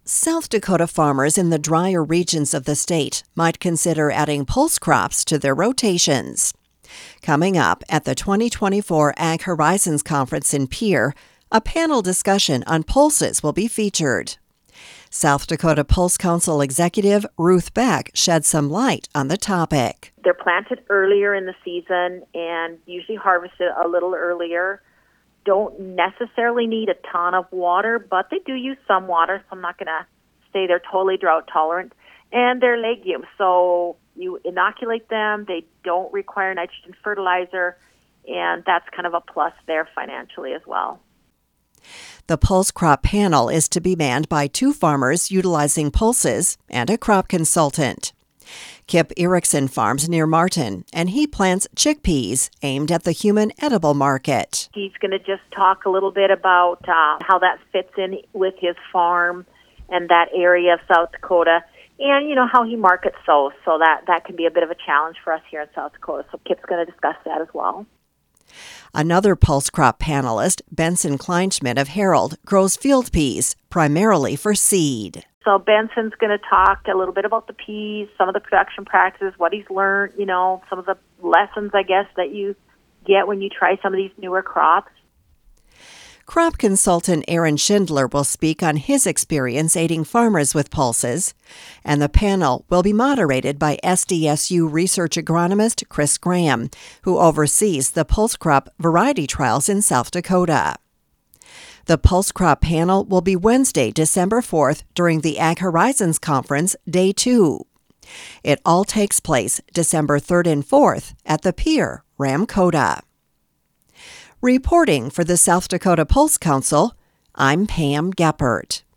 South Dakota farmers in the drier regions of the state might consider adding pulse crops to their rotations. Coming up at the 2024 Ag Horizons Conference in Pierre, a panel discussion on pulses will be featured. South Dakota Pulse Council Executive Ruth Beck shed some light on the topic. They're planted earlier in the season and usually harvested a little earlier. Don't necessarily need a ton of water, but they do use some water, so I'm not going to say they're totally drought tolerant. And they're legumes, so you inoculate them. They don't require nitrogen fertilizer, and that's kind of a plus there financially as well. The Pulse Crop Panel is to be manned by 2 farmers utilizing pulses and a crop consultant. Kip Erickson farms near Martin, and he plants chickpeas aimed at the human edible market. He's going to just talk a little bit about how that fits in with his farm and that area of South Dakota, and, how he markets those. So that can be a bit of a challenge for us here in South Dakota. So Kip's going to discuss that as well. Another pulse crop panelist, Benson Kleinschmidt of Herald, grows field peas, primarily for seed. So Benson's going to talk a little bit about the peas, some of the production practices, what he's learned, some of the lessons, I guess, that you get when you try some of these newer crops. Crop consultant Aaron Schindler will speak on his experience aiding farmers with pulses, and the panel will be moderated by SDSU research agronomist Chris Graham, who oversees the pulse crop variety trials in South Dakota. The Pulse Crop Panel will be Wednesday, December 4th during the Ag Horizons Conference, Day 2. It all takes place December 3rd and 4th at the Pier, Ramkota. Reporting for the South Dakota Pulse Council, I'm Pam Geppert.